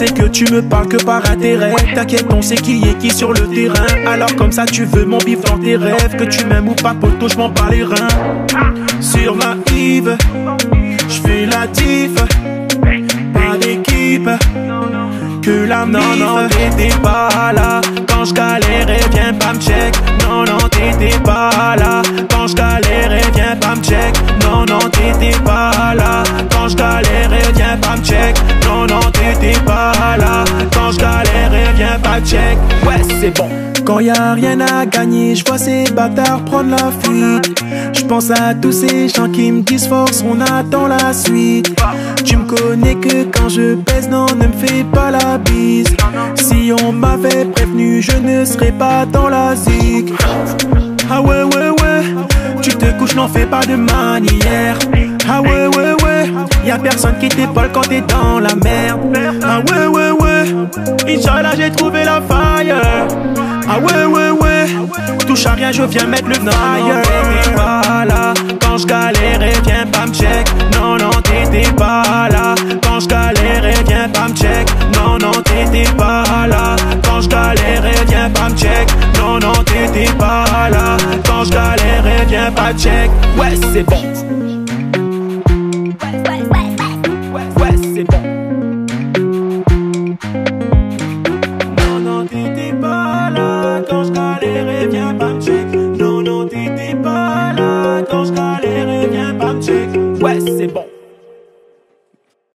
sais que tu me parles que par intérêt. T'inquiète, on sait qui est qui sur le terrain. Alors comme ça tu veux mon bif dans tes rêves. Que tu m'aimes ou pas poto, j'm'en bats les reins. Sur ma Yves, j'fais la diff. Pas d'équipe, que la mif. Non, t'étais pas là quand j'galérais, viens pas m'check. Non, t'étais pas là quand j'galérais, viens pas m'check. Non, t'étais pas là quand j'galérais, viens pas m'check. Non, t'étais pas là quand j'galérais, viens pas m'check. Ouais, c'est bon. Quand y'a rien à gagner, j'vois ces bâtards prendre la fuite. J'pense à tous ces gens qui me disent force, on attend la suite. Tu me connais que quand je pèse, non, ne me fais pas la bise. Si on m'avait prévenu, je ne serais pas dans la zig. Ah ouais, tu te couches, n'en fais pas de manière. Ah ouais, y'a personne qui t'épaule quand t'es dans la merde. Ah ouais, Inch'Allah j'ai trouvé la fire. Ah ouais, touche à rien, je viens mettre le fire. T'étais pas là quand j'galérais, viens pas m'check. Non, t'étais pas là quand j'galérais, viens pas m'check. Non, t'étais pas là quand j'galérais, viens pas m'check. Non, t'étais pas là quand j'galérais, viens pas check. Ouais, c'est bon.